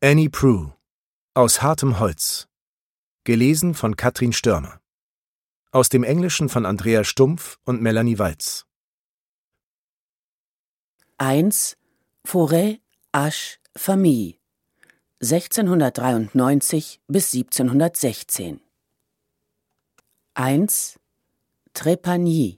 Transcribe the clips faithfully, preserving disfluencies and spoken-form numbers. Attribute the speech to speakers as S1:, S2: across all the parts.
S1: Annie Proulx. Aus hartem Holz. Gelesen von Katrin Störmer. Aus dem Englischen von Andrea Stumpf und Melanie Walz.
S2: eins. Forêt Asch Famille sechzehnhundertdreiundneunzig bis siebzehnhundertsechzehn. eins. Trépanier.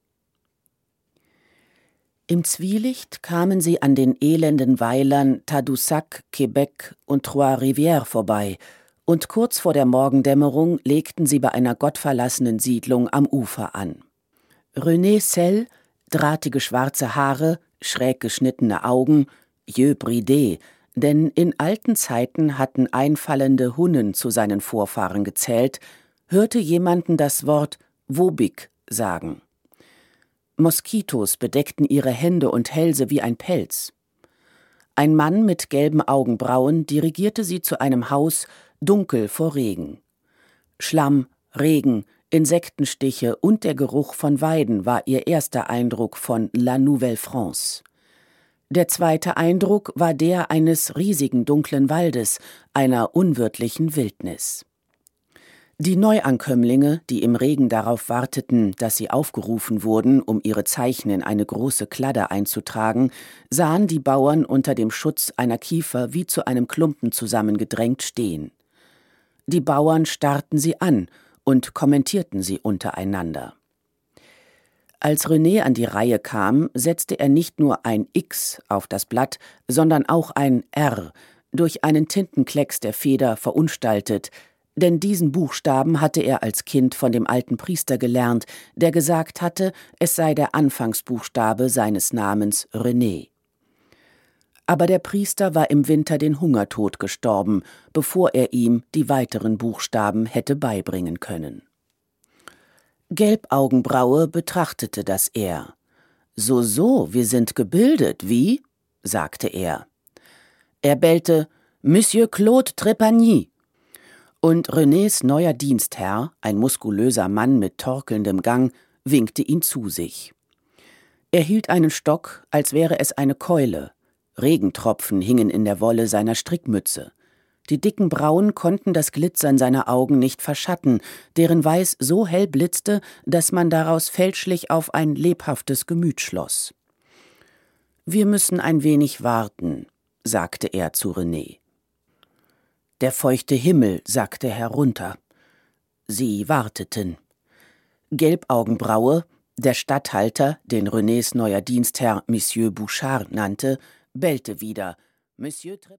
S2: Im Zwielicht kamen sie an den elenden Weilern Tadoussac, Quebec und Trois-Rivières vorbei, und kurz vor der Morgendämmerung legten sie bei einer gottverlassenen Siedlung am Ufer an. René Selle, drahtige schwarze Haare, schräg geschnittene Augen, yeux bridés, denn in alten Zeiten hatten einfallende Hunnen zu seinen Vorfahren gezählt, hörte jemanden das Wort Wobig sagen. Moskitos bedeckten ihre Hände und Hälse wie ein Pelz. Ein Mann mit gelben Augenbrauen dirigierte sie zu einem Haus, dunkel vor Regen. Schlamm, Regen, Insektenstiche und der Geruch von Weiden war ihr erster Eindruck von La Nouvelle France. Der zweite Eindruck war der eines riesigen dunklen Waldes, einer unwirtlichen Wildnis. Die Neuankömmlinge, die im Regen darauf warteten, dass sie aufgerufen wurden, um ihre Zeichen in eine große Kladde einzutragen, sahen die Bauern unter dem Schutz einer Kiefer wie zu einem Klumpen zusammengedrängt stehen. Die Bauern starrten sie an und kommentierten sie untereinander. Als René an die Reihe kam, setzte er nicht nur ein X auf das Blatt, sondern auch ein R, durch einen Tintenklecks der Feder verunstaltet, denn diesen Buchstaben hatte er als Kind von dem alten Priester gelernt, der gesagt hatte, es sei der Anfangsbuchstabe seines Namens René. Aber der Priester war im Winter den Hungertod gestorben, bevor er ihm die weiteren Buchstaben hätte beibringen können. Gelbaugenbraue betrachtete das R. »So, so, wir sind gebildet, wie?« sagte er. Er bellte, »Monsieur Claude Trépanier!« Und Renés neuer Dienstherr, ein muskulöser Mann mit torkelndem Gang, winkte ihn zu sich. Er hielt einen Stock, als wäre es eine Keule. Regentropfen hingen in der Wolle seiner Strickmütze. Die dicken Brauen konnten das Glitzern seiner Augen nicht verschatten, deren Weiß so hell blitzte, dass man daraus fälschlich auf ein lebhaftes Gemüt schloss. »Wir müssen ein wenig warten«, sagte er zu René. Der feuchte Himmel sackte herunter. Sie warteten. Gelbaugenbraue, der Statthalter, den Renés neuer Dienstherr Monsieur Bouchard nannte, bellte wieder. Monsieur